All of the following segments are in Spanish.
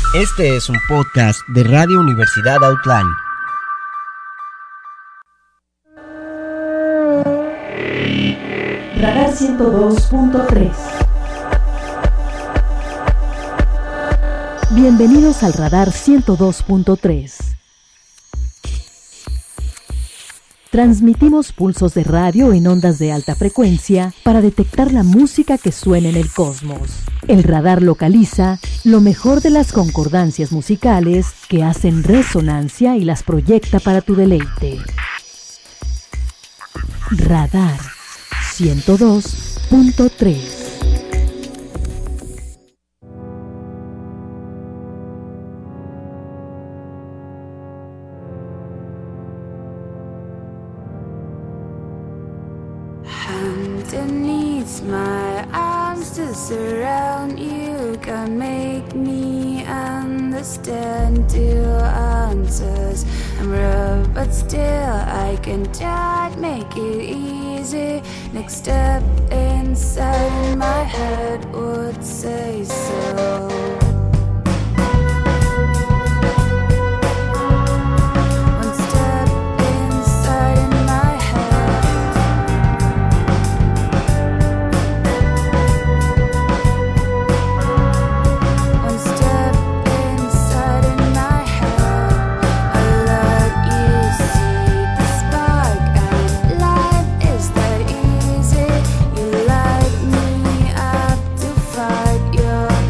Este es un podcast de Radio Universidad Autlán. Radar 102.3. Bienvenidos al Radar 102.3. Transmitimos pulsos de radio en ondas de alta frecuencia para detectar la música que suena en el cosmos. El radar localiza lo mejor de las concordancias musicales que hacen resonancia y las proyecta para tu deleite. Radar 102.3. Underneath my arms to surround you, can make me understand your answers. I'm rough but still I can try to make it easy. Next step inside my head would say so. Your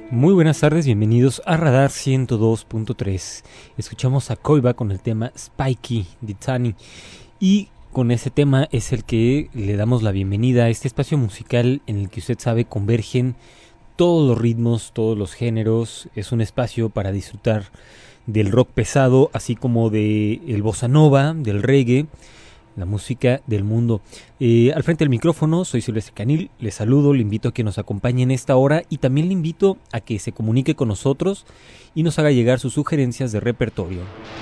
Muy buenas tardes, bienvenidos a Radar 102.3. Escuchamos a Koiba con el tema Spikey de Tani, y con ese tema es el que le damos la bienvenida a este espacio musical en el que usted sabe convergen todos los ritmos, todos los géneros. Es un espacio para disfrutar del rock pesado, así como del bossa nova, del reggae, la música del mundo. Al frente del micrófono soy Silvestre Canil, le saludo, le invito a que nos acompañe en esta hora y también le invito a que se comunique con nosotros y nos haga llegar sus sugerencias de repertorio.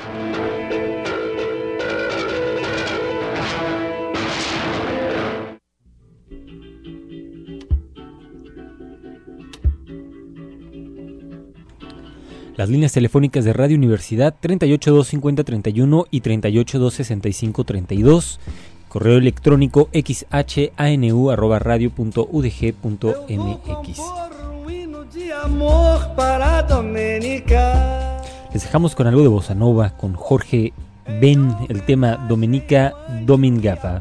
Las líneas telefónicas de Radio Universidad 3825031 y 3826532. Correo electrónico xhanu@radio.udg.mx. Les dejamos con algo de bossa nova con Jorge Ben, el tema Domenica Domingava.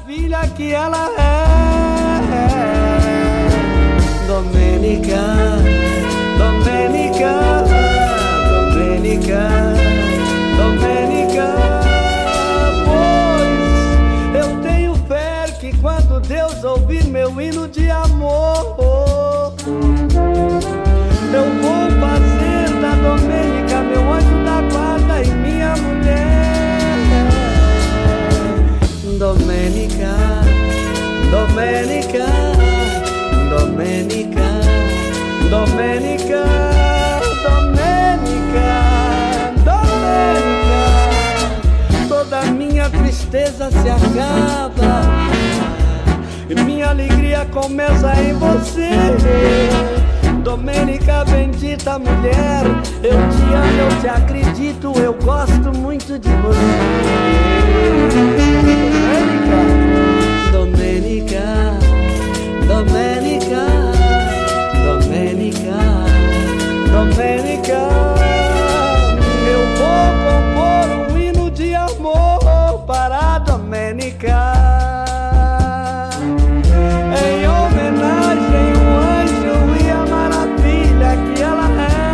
Domenica, Domenica, Domenica, Domenica, pois eu tenho fé que quando Deus ouvir meu hino de amor, eu vou fazer da Domenica meu anjo da guarda e minha mulher. Domenica, Domenica, Domenica, Domenica, Domenica, Domenica, toda minha tristeza se acaba e minha alegria começa em você. Domenica, bendita mulher, eu te amo, eu te acredito, eu gosto muito de você. Domenica, Domenica, Domenica, Domenica, eu vou compor um hino de amor para a Domenica. Em homenagem ao anjo e a maravilha que ela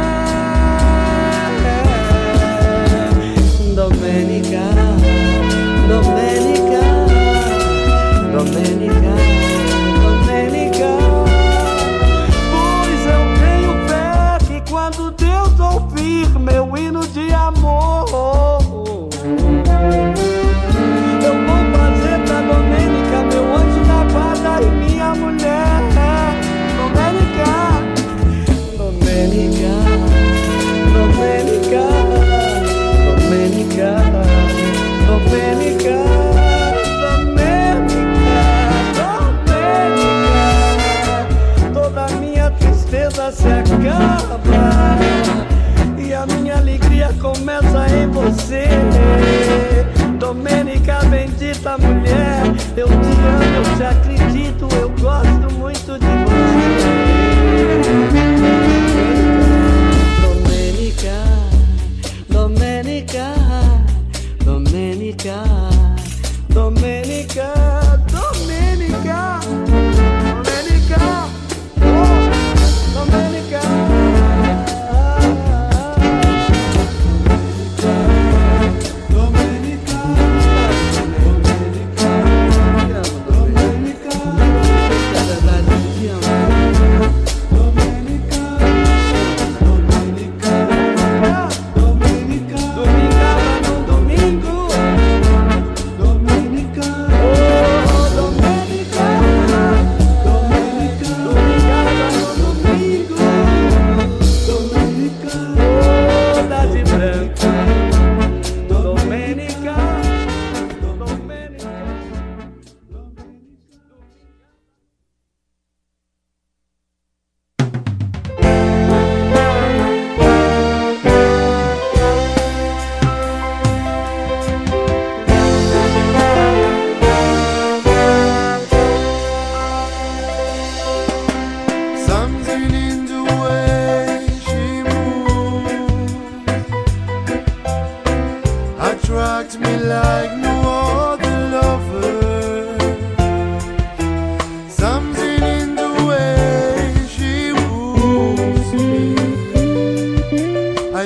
é. Domenica, Domenica, Domenica, Domenica, pois eu tenho fé que quando Deus ouvir meu hino de amor, eu vou fazer da Domenica meu anjo da guarda e minha mulher. Domenica, Domenica, Domenica, Domenica, Domenica, Domenica, toda minha tristeza se acaba e a minha alegria começa em você. Domenica, bendita mulher, eu te amo, eu te acredito, eu gosto muito de você. Domenica, Domenica, Domenica, Domenica, Domenica, Domenica, oh, Domenica. Domenica,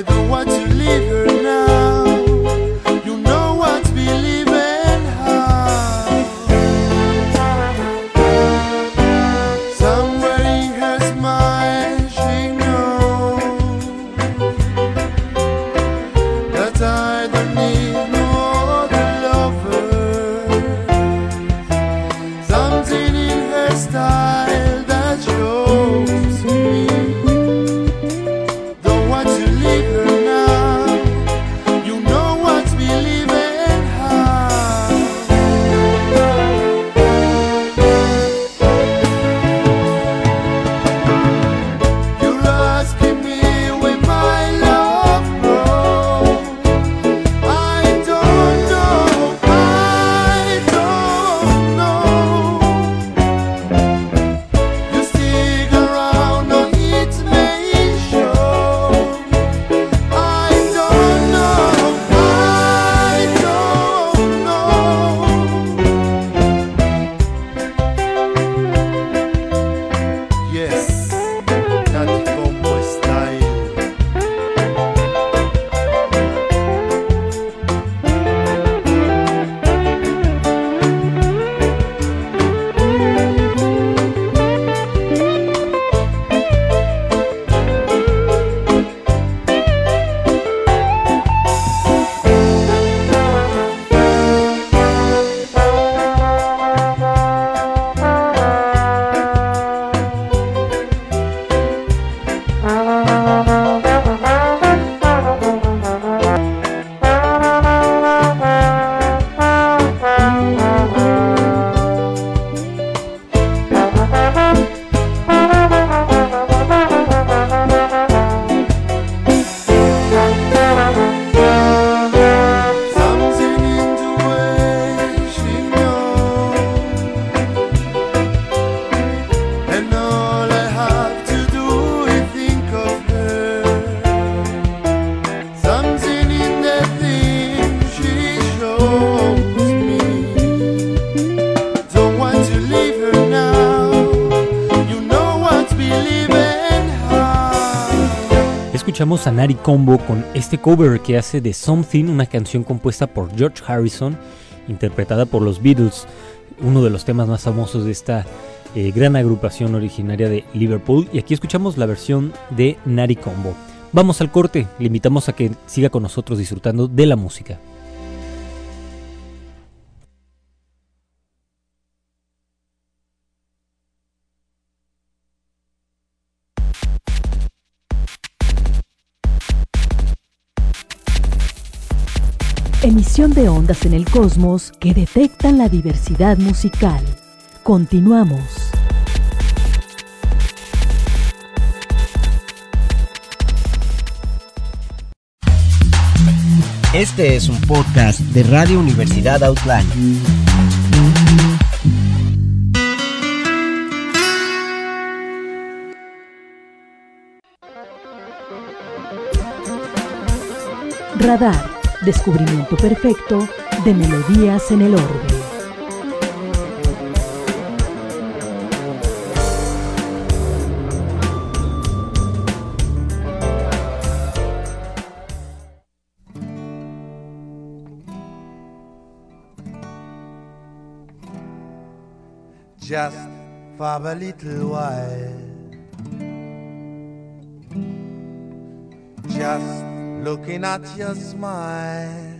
I don't want to leave her now. You know what believing how. Somewhere in her smile she knows that I don't need no other lover. Something in her style that shows me. Don't want to leave her now. You know what's believing how. You're asking me where my love grows. I don't know. You stick around or it may show. I don't know. Yes, Nati Combo style. Something in the way she knows, and all I have to do is think of her. Something in the things she shows me. Don't want to leave her now. You know what's believing how. Escuchamos a Nari Combo con este cover que hace de Something, una canción compuesta por George Harrison, interpretada por los Beatles, uno de los temas más famosos de esta gran agrupación originaria de Liverpool. Y aquí escuchamos la versión de Nari Combo. Vamos al corte, le invitamos a que siga con nosotros disfrutando de la música. Emisión de ondas en el cosmos que detectan la diversidad musical. Continuamos. Este es un podcast de Radio Universidad Outland. Radar, descubrimiento perfecto de melodías en el orbe. Just for a little while, just looking at your smile.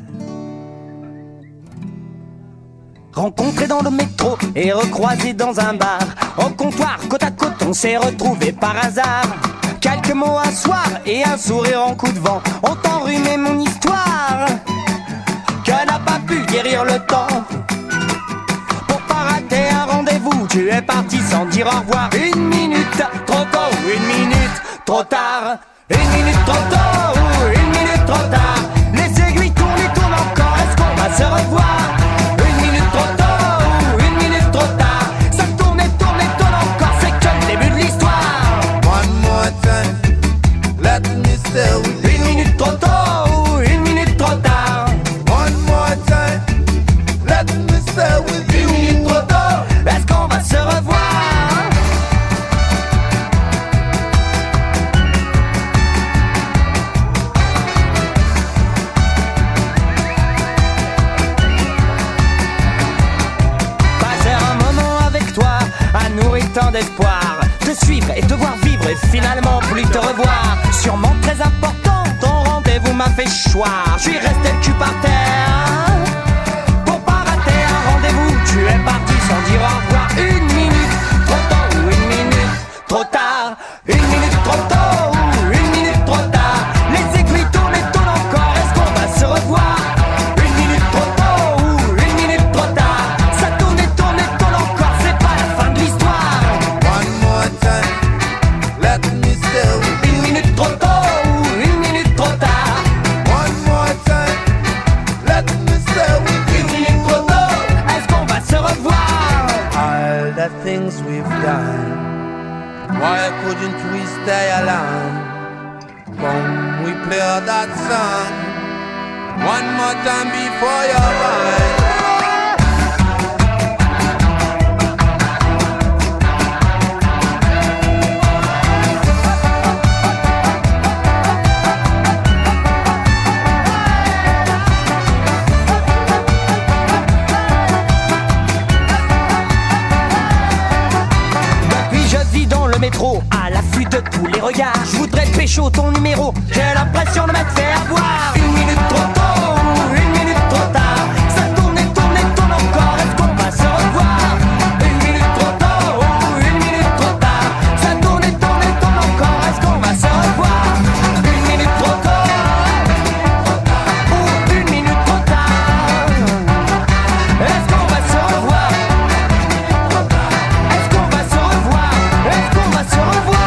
Rencontrés dans le métro et recroisés dans un bar, au comptoir côte à côte on s'est retrouvés par hasard. Quelques mots un soir et un sourire en coup de vent ont enrhumé mon histoire, que n'a pas pu guérir le temps. Pour pas rater un rendez-vous, tu es parti sans dire au revoir. Une minute trop tôt, une minute trop tard. Une minute trop tôt, une minute trop tard. Les aiguilles tournent et tournent encore, est-ce qu'on va se revoir? Une minute trop tôt, une minute trop tard. Ça tourne et tourne et tourne encore, c'est que le début de l'histoire. One more time, let me stay with you. Une minute trop tôt, une minute trop tard. One more time, let me stay with you. Une minute trop tôt, est-ce qu'on va se revoir? plein d'espoir, te suivre et te voir vivre et finalement plus te revoir. Sûrement très important, ton rendez-vous m'a fait choir. Je suis resté le cul par terre pour pas rater un rendez-vous. Tu es parti sans dire au revoir. Une minute trop tôt ou une minute trop tard. Une minute trop tôt ou une minute trop tard. Les aiguilles tournent et tournent encore. Est-ce qu'on va se revoir? Une minute trop tôt ou une minute trop tard. Ça tourne et tourne et tourne encore. C'est pas la fin de l'histoire. One more time, let me stay with you. Une minute trop tôt ou une minute trop tard. One more time, let me stay with you. Une minute trop tôt. Est-ce qu'on va se revoir? All the things we've done, why couldn't we stay alone? Come, we play that song one more time before your mind. Depuis je vis dans le métro, à l'affût de tous les regards. Je voudrais te pécho ton numéro, j'ai l'impression de m'être fait avoir. Une minute trop tôt ou une minute trop tard. Ça tourne et tourne et tourne encore, est-ce qu'on va se revoir? Une minute trop tôt ou une minute trop tard. Ça tourne et tourne et tourne encore, est-ce qu'on va se revoir? Une minute trop tôt ou une minute trop tard. Est-ce qu'on va se revoir? Est-ce qu'on va se revoir? Est-ce qu'on va se revoir?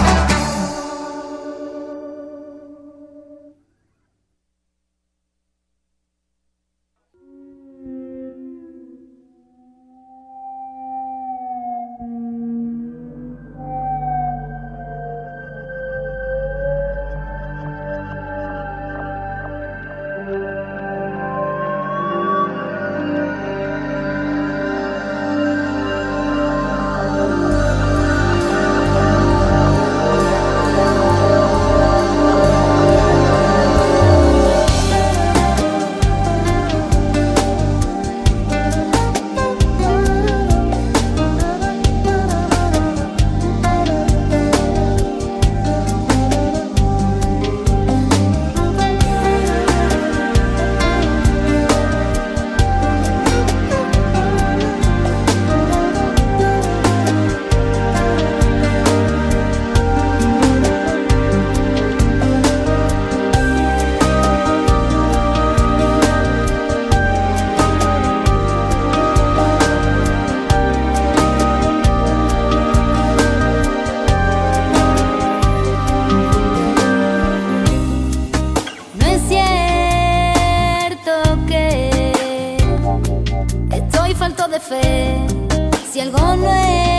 No es cierto que estoy falto de fe. Si algo no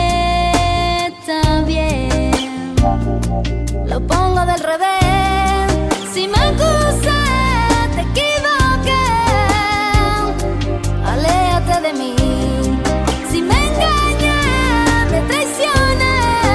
está bien, lo pongo del revés. Si me acusas, te equivoqué. Aléjate de mí. Si me engañas, te traicioné.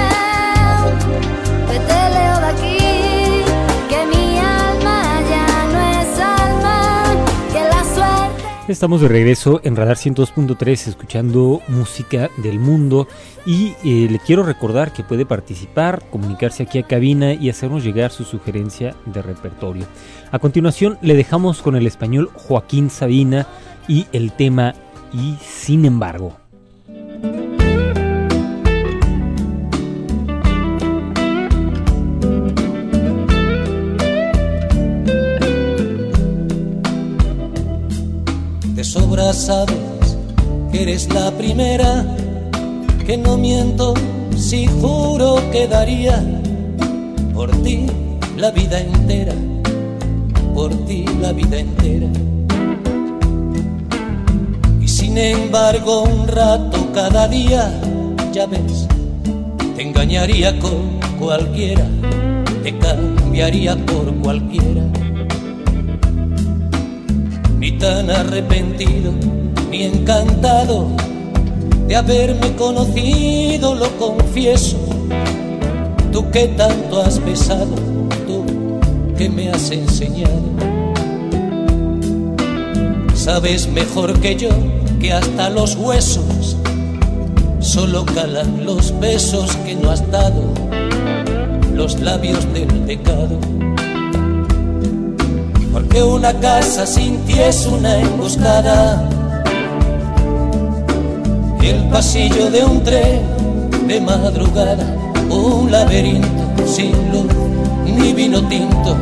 Vete lejos de aquí. Que mi alma ya no es alma. Que la suerte. Estamos de regreso en Radar 102.3 escuchando música del mundo y le quiero recordar que puede participar, comunicarse aquí a cabina y hacernos llegar su sugerencia de repertorio. A continuación le dejamos con el español Joaquín Sabina y el tema Y sin embargo. De sobra sabes que eres la primera, que no miento si juro que daría por ti la vida entera, por ti la vida entera. Y sin embargo un rato cada día, ya ves, te engañaría con cualquiera, te cambiaría por cualquiera. Ni tan arrepentido, ni encantado de haberme conocido, lo confieso. Tú que tanto has besado, tú que me has enseñado. Sabes mejor que yo que hasta los huesos solo calan los besos que no has dado, los labios del pecado. Porque una casa sin ti es una emboscada, el pasillo de un tren de madrugada, un laberinto sin luz ni vino tinto,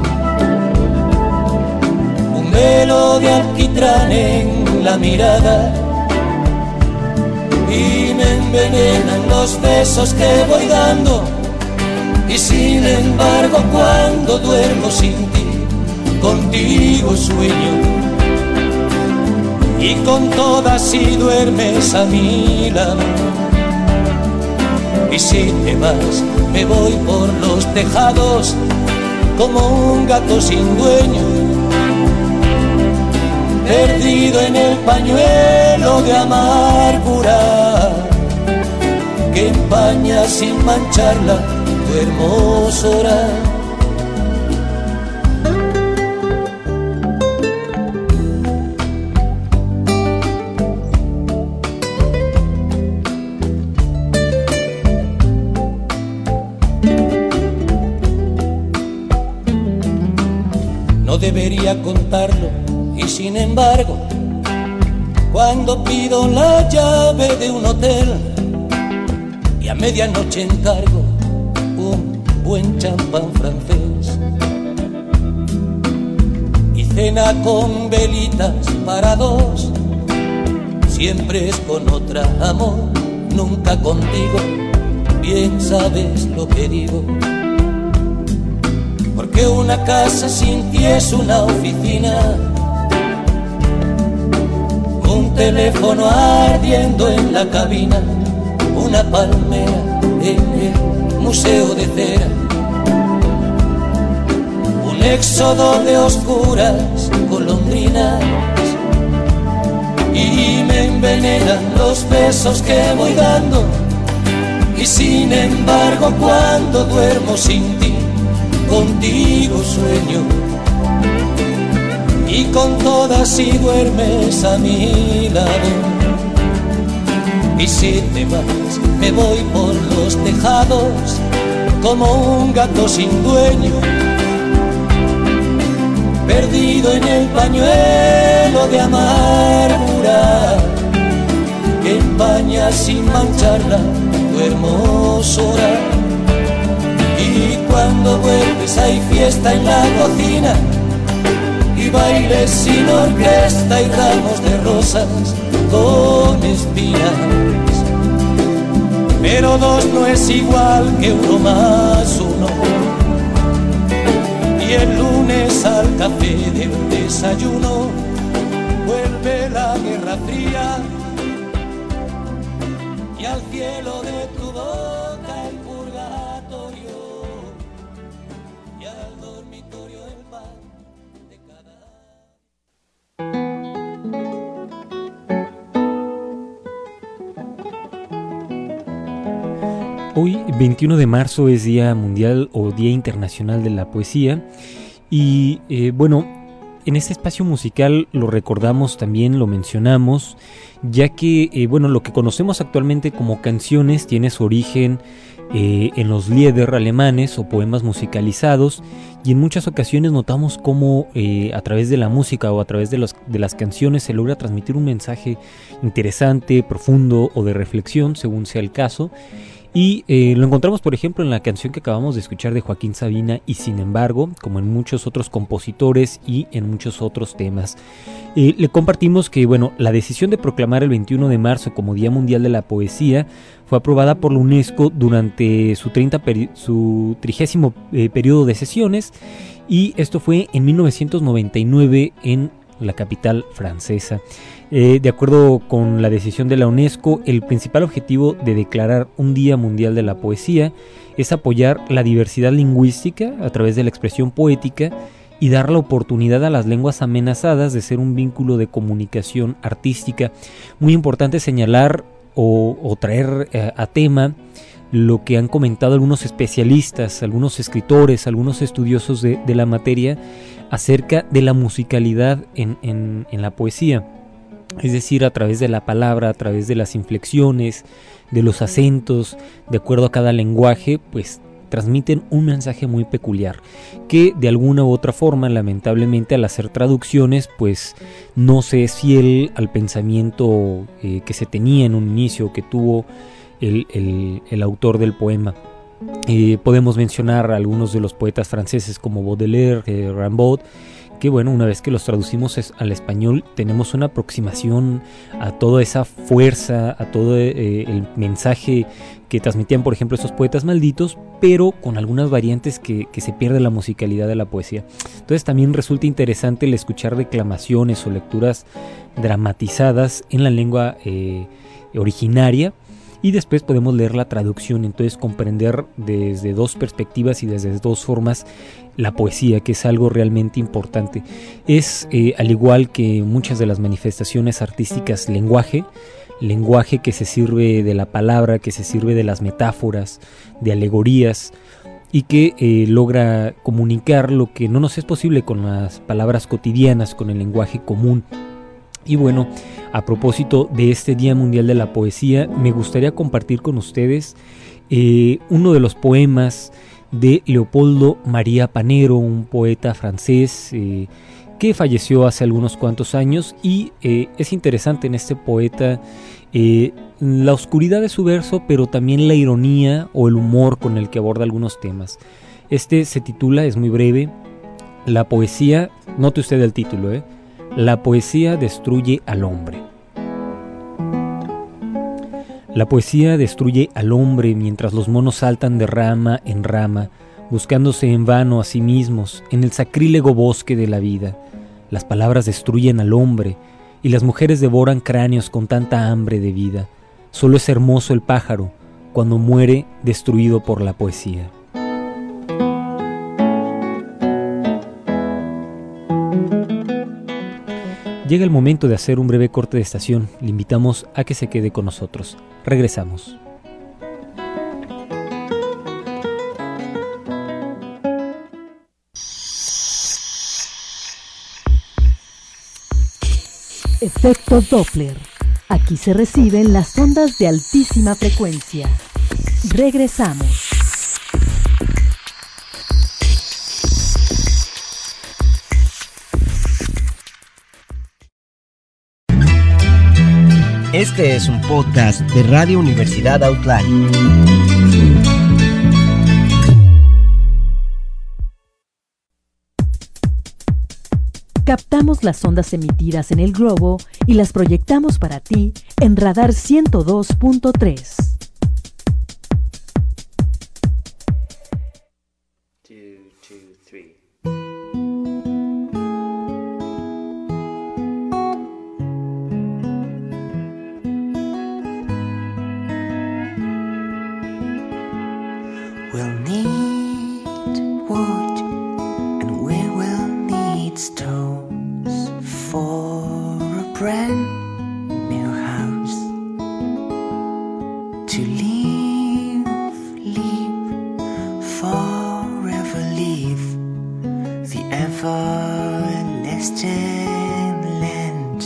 un velo de alquitrán en la mirada, y me envenenan los besos que voy dando. Y sin embargo cuando duermo sin ti, contigo sueño, y con todas si duermes a mi lado. Y si te vas, me voy por los tejados como un gato sin dueño, perdido en el pañuelo de amargura que empaña sin mancharla tu hermosura. No debería contarlo, y sin embargo, cuando pido la llave de un hotel y a medianoche encargo un buen champán francés y cena con velitas para dos, siempre es con otra, amor, nunca contigo, bien sabes lo que digo. Porque una casa sin ti es una oficina, un teléfono ardiendo en la cabina, una palmera en el museo de cera, un éxodo de oscuras golondrinas, y me envenenan los besos que voy dando. Y sin embargo cuando duermo sin ti, contigo sueño, y con todas si duermes a mi lado. Y si te vas, me voy por los tejados como un gato sin dueño, perdido en el pañuelo de amargura que empaña sin mancharla tu hermosura. Y cuando vuelves hay fiesta en la cocina, y bailes sin orquesta y ramos de rosas con espinas. Pero dos no es igual que uno más uno, y el lunes al café del desayuno vuelve la guerra fría, y al cielo de tu boca el purgatorio, y al dormitorio el pan de cada... Hoy, 21 de marzo, es Día Mundial o Día Internacional de la Poesía. Y bueno, en este espacio musical lo recordamos también, lo mencionamos, ya que bueno, lo que conocemos actualmente como canciones tiene su origen en los Lieder alemanes o poemas musicalizados, y en muchas ocasiones notamos cómo a través de la música o a través de las canciones se logra transmitir un mensaje interesante, profundo o de reflexión, según sea el caso. Y lo encontramos, por ejemplo, en la canción que acabamos de escuchar de Joaquín Sabina, y sin embargo, como en muchos otros compositores y en muchos otros temas. Le compartimos que, bueno, la decisión de proclamar el 21 de marzo como Día Mundial de la Poesía fue aprobada por la UNESCO durante su 30º periodo de sesiones, y esto fue en 1999 en la capital francesa. De acuerdo con la decisión de la UNESCO, el principal objetivo de declarar un Día Mundial de la Poesía es apoyar la diversidad lingüística a través de la expresión poética y dar la oportunidad a las lenguas amenazadas de ser un vínculo de comunicación artística. Muy importante señalar o traer a tema lo que han comentado algunos especialistas, algunos escritores, algunos estudiosos de la materia acerca de la musicalidad en la poesía. Es decir, a través de la palabra, a través de las inflexiones, de los acentos, de acuerdo a cada lenguaje, pues transmiten un mensaje muy peculiar, que de alguna u otra forma, lamentablemente, al hacer traducciones, pues no se es fiel al pensamiento que se tenía en un inicio, que tuvo el autor del poema. Podemos mencionar a algunos de los poetas franceses como Baudelaire, Rimbaud, que bueno, una vez que los traducimos al español, tenemos una aproximación a toda esa fuerza, a todo el mensaje que transmitían, por ejemplo, estos poetas malditos, pero con algunas variantes que se pierde la musicalidad de la poesía. Entonces también resulta interesante el escuchar declamaciones o lecturas dramatizadas en la lengua originaria, y después podemos leer la traducción, entonces comprender desde dos perspectivas y desde dos formas la poesía, que es algo realmente importante. Es, al igual que muchas de las manifestaciones artísticas, lenguaje que se sirve de la palabra, que se sirve de las metáforas, de alegorías, y que logra comunicar lo que no nos es posible con las palabras cotidianas, con el lenguaje común. Y bueno, a propósito de este Día Mundial de la Poesía, me gustaría compartir con ustedes uno de los poemas de Leopoldo María Panero, un poeta francés que falleció hace algunos cuantos años, y es interesante en este poeta la oscuridad de su verso, pero también la ironía o el humor con el que aborda algunos temas. Este se titula, es muy breve, La poesía, note usted el título, La poesía destruye al hombre. La poesía destruye al hombre mientras los monos saltan de rama en rama, buscándose en vano a sí mismos en el sacrílego bosque de la vida. Las palabras destruyen al hombre y las mujeres devoran cráneos con tanta hambre de vida. Solo es hermoso el pájaro cuando muere destruido por la poesía. Llega el momento de hacer un breve corte de estación. Le invitamos a que se quede con nosotros. Regresamos. Efecto Doppler. Aquí se reciben las ondas de altísima frecuencia. Regresamos. Este es un podcast de Radio Universidad Outline. Captamos las ondas emitidas en el globo y las proyectamos para ti en Radar 102.3. We'll need wood and we will need stones for a brand new house to live, forever live the everlasting land.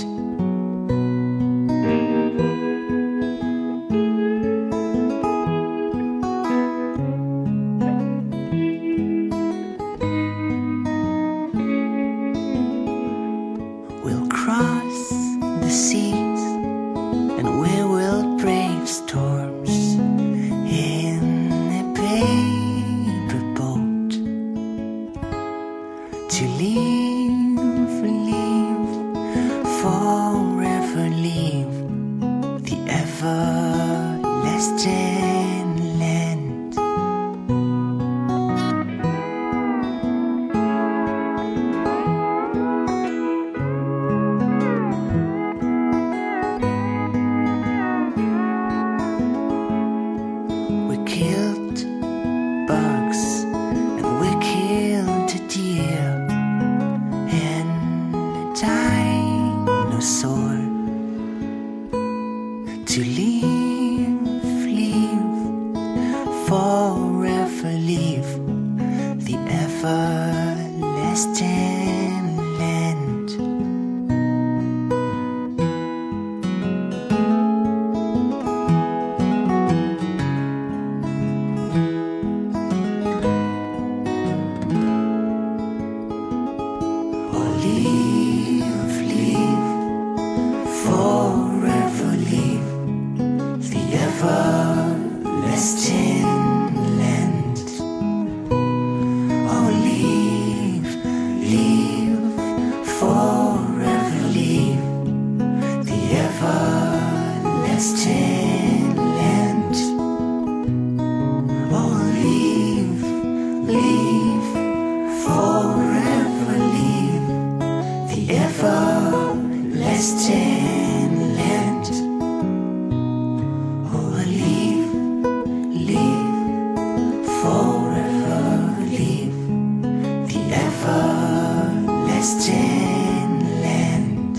We'll cross the seas and we will brave storms in a paper boat to live, forever live the everlasting land. We killed bugs and we killed a deer and a dinosaur to live, forever live the everlasting land. distant land.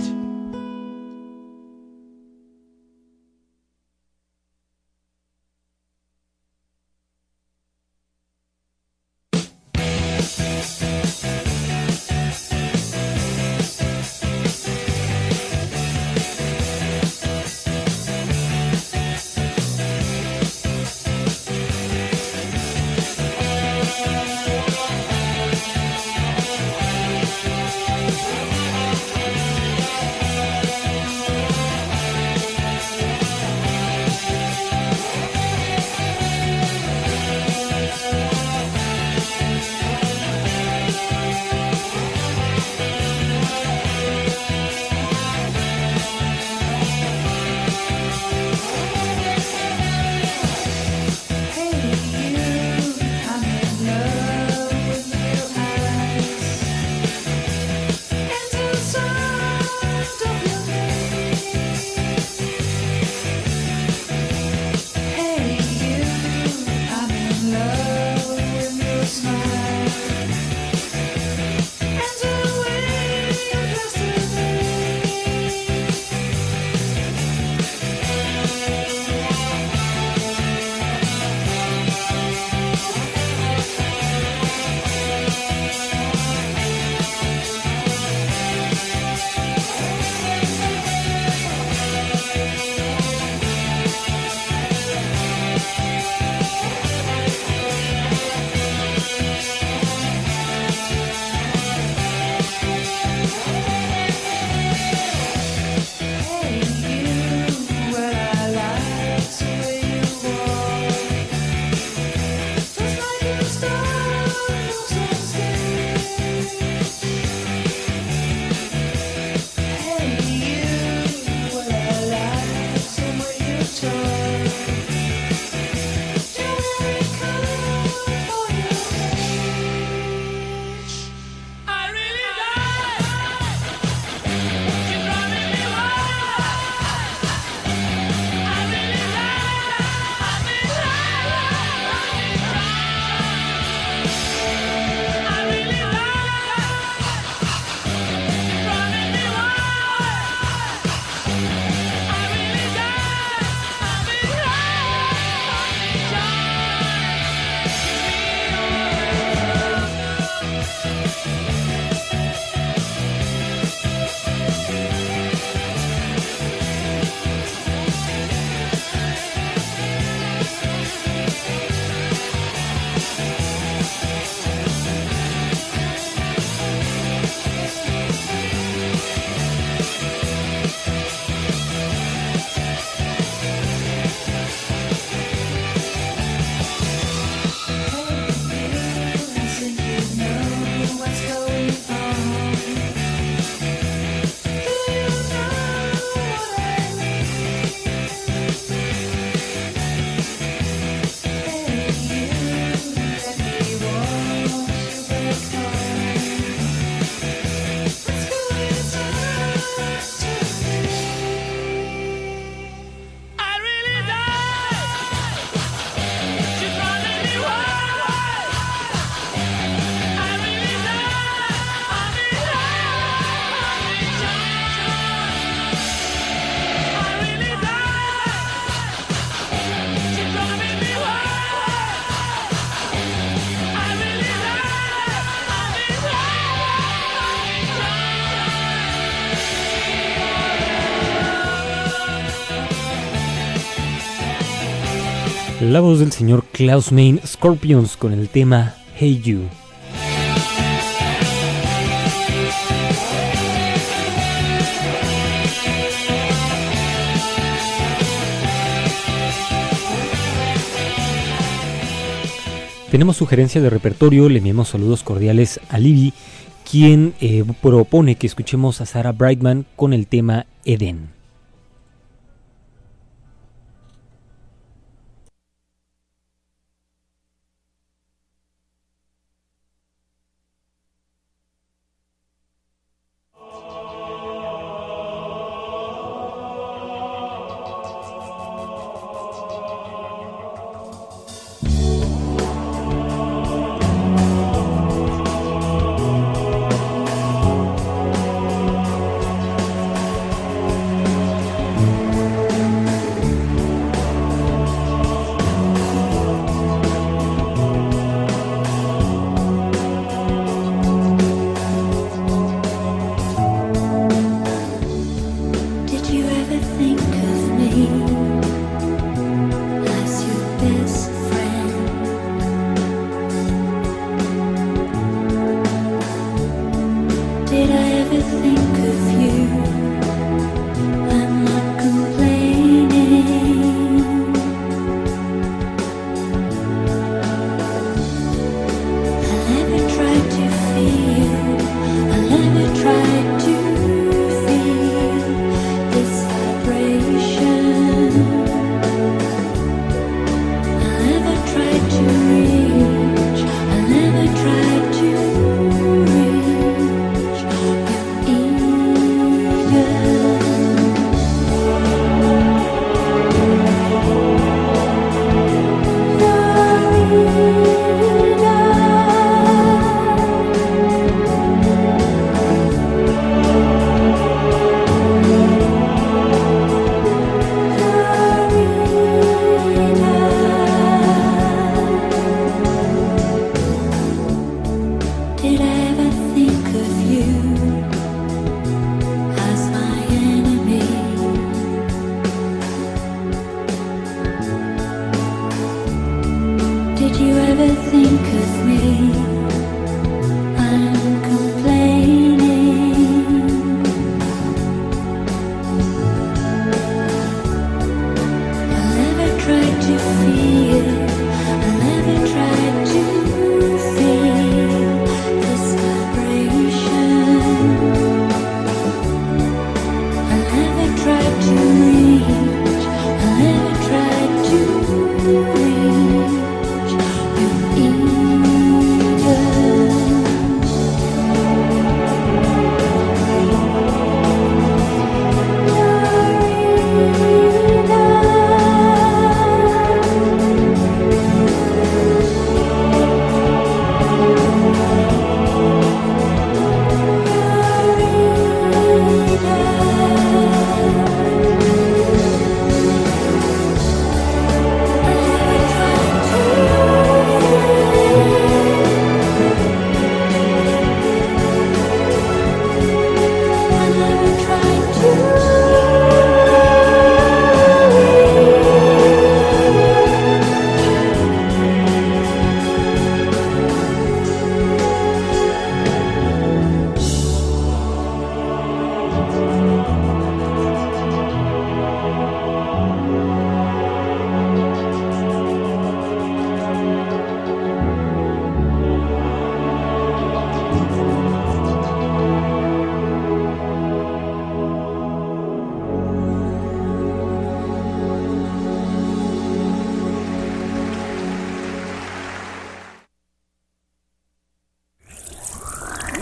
La voz del señor Klaus Meine, Scorpions, con el tema Hey You. Tenemos sugerencia de repertorio, le enviamos saludos cordiales a Libby, quien propone que escuchemos a Sarah Brightman con el tema Eden.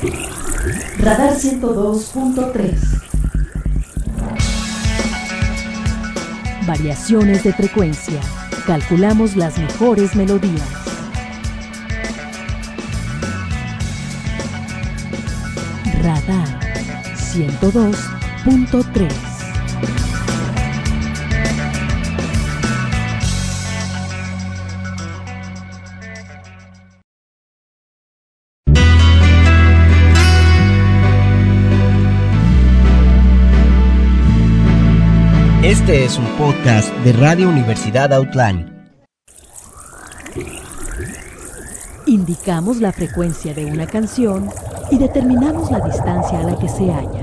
Radar 102.3. Variaciones de frecuencia. Calculamos las mejores melodías. Radar 102.3. Este es un podcast de Radio Universidad Outline. Indicamos la frecuencia de una canción y determinamos la distancia a la que se halla.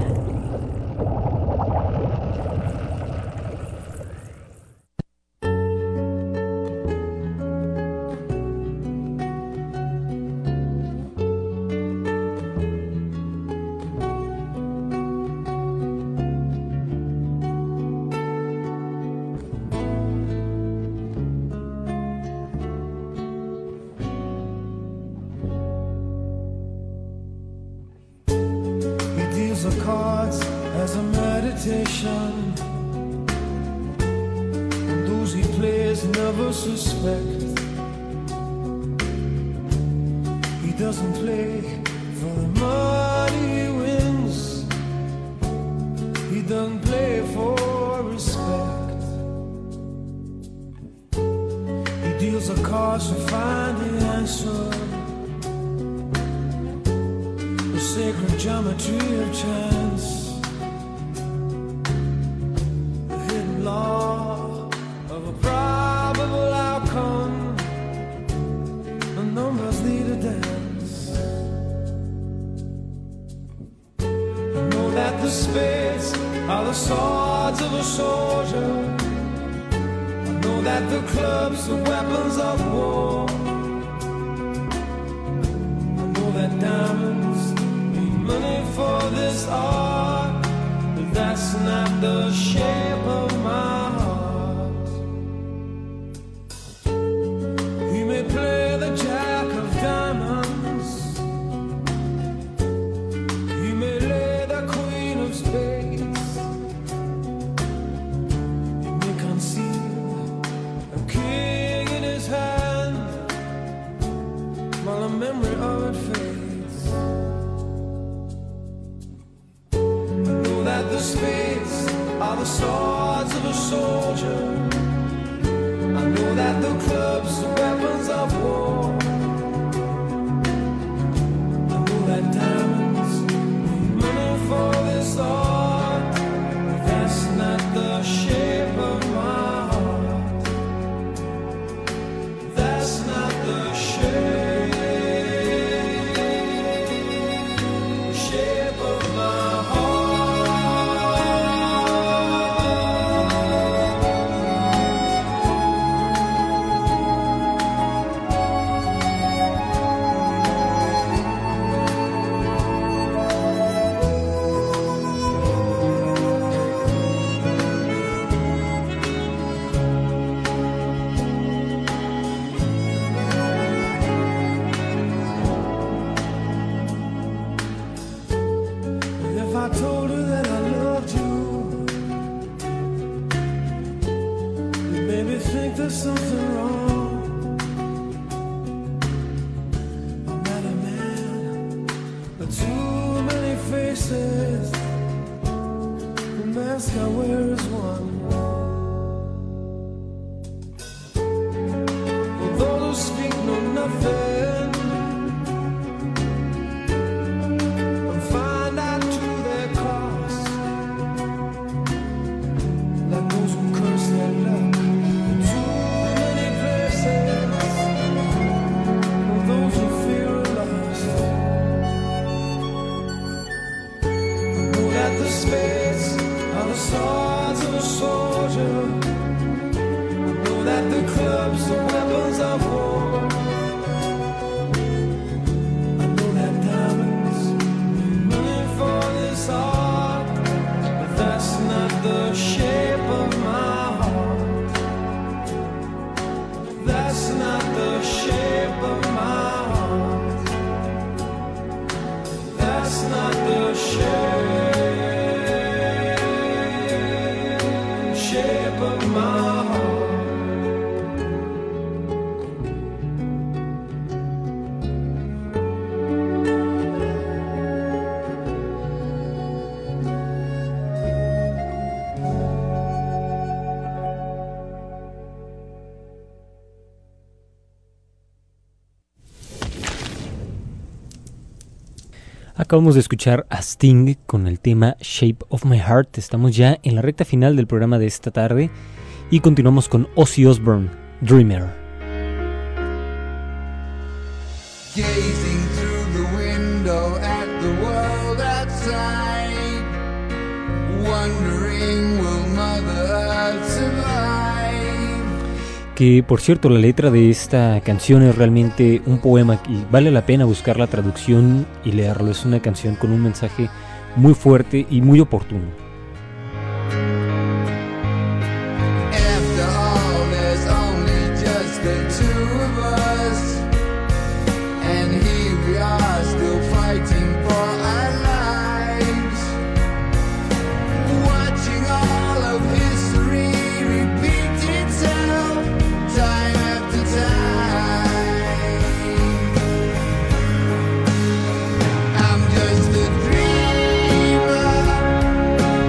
That's shape of my heart. Acabamos de escuchar a Sting con el tema Shape of My Heart. Estamos ya en la recta final del programa de esta tarde y continuamos con Ozzy Osbourne, Dreamer. Gazing through the window at the world outside, wondering will Mother Earth survive. Que por cierto, la letra de esta canción es realmente un poema y vale la pena buscar la traducción y leerlo. Es una canción con un mensaje muy fuerte y muy oportuno. After all, there's only just the two of us, and here we are still fighting for our lives, watching all of history repeat itself time after time. I'm just a dreamer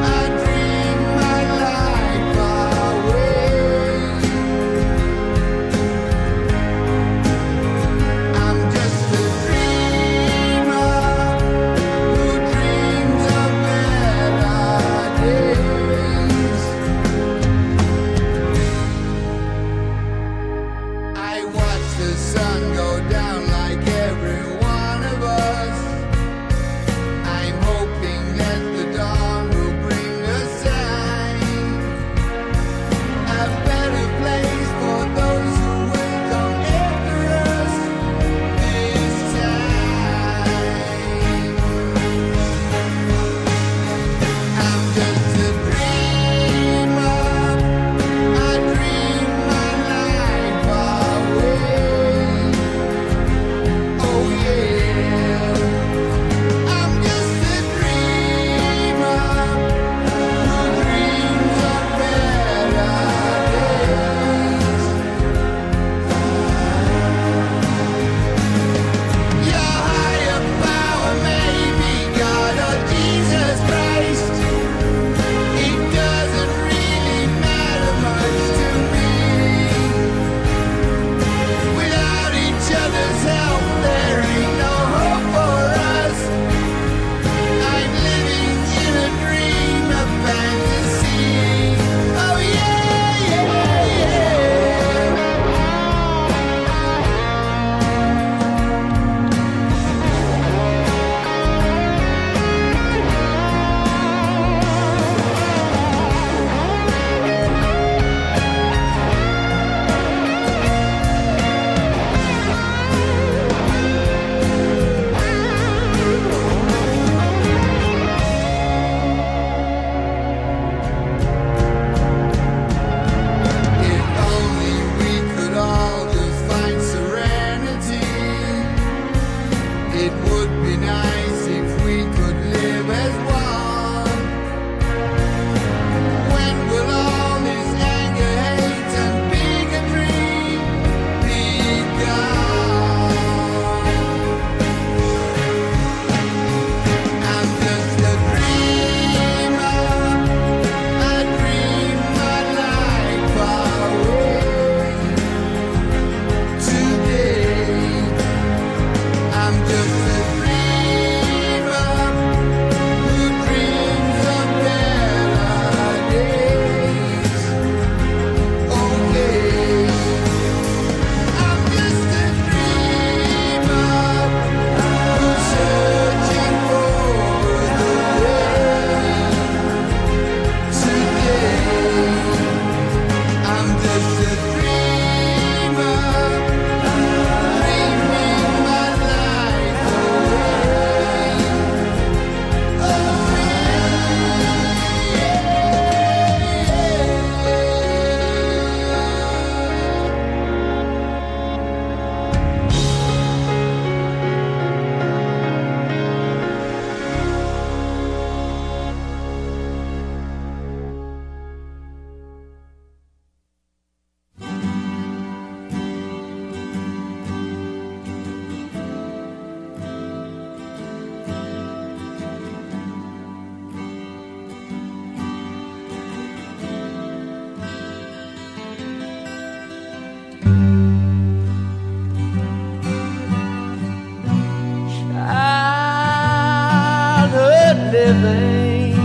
living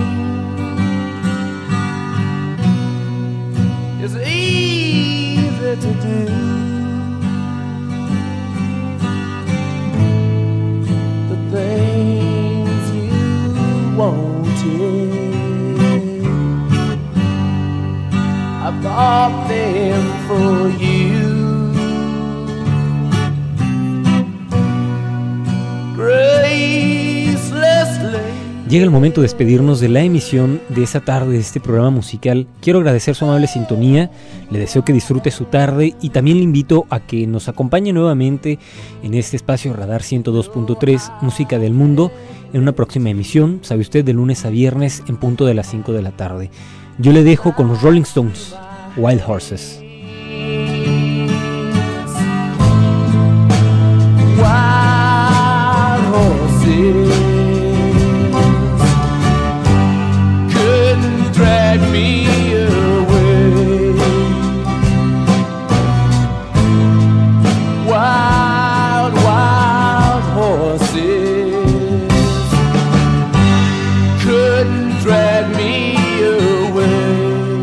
is easy to do. The things you wanted, I bought them for you. Llega el momento de despedirnos de la emisión de esta tarde de este programa musical. Quiero agradecer su amable sintonía, le deseo que disfrute su tarde y también le invito a que nos acompañe nuevamente en este espacio Radar 102.3 Música del Mundo en una próxima emisión, sabe usted, de lunes a viernes en punto de las 5 de la tarde. Yo le dejo con los Rolling Stones, Wild Horses. Wild horses couldn't drag me away. Wild, wild horses couldn't drag me away.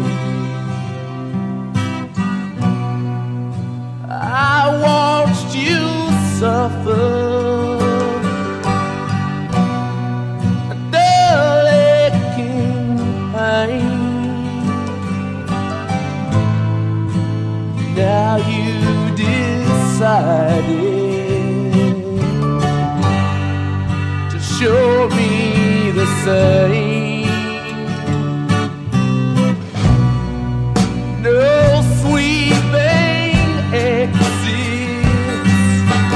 I watched you suffer, a dull aching pain. Now you decided to show me the same. No sweeping exits,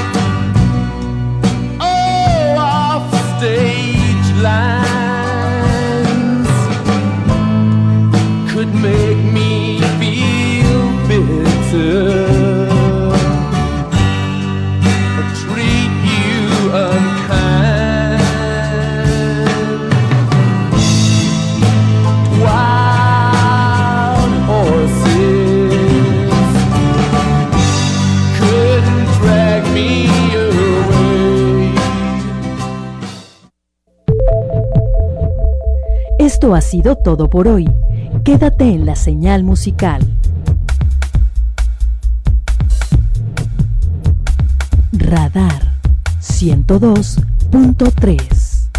oh, off stage lines could make me feel bitter or treat you unkind. Wild horses couldn't drag me away. Esto ha sido todo por hoy. Quédate en la señal musical. Radar 102.3.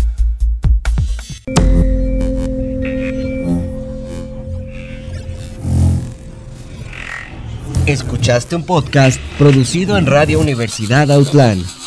Escuchaste un podcast producido en Radio Universidad Outland.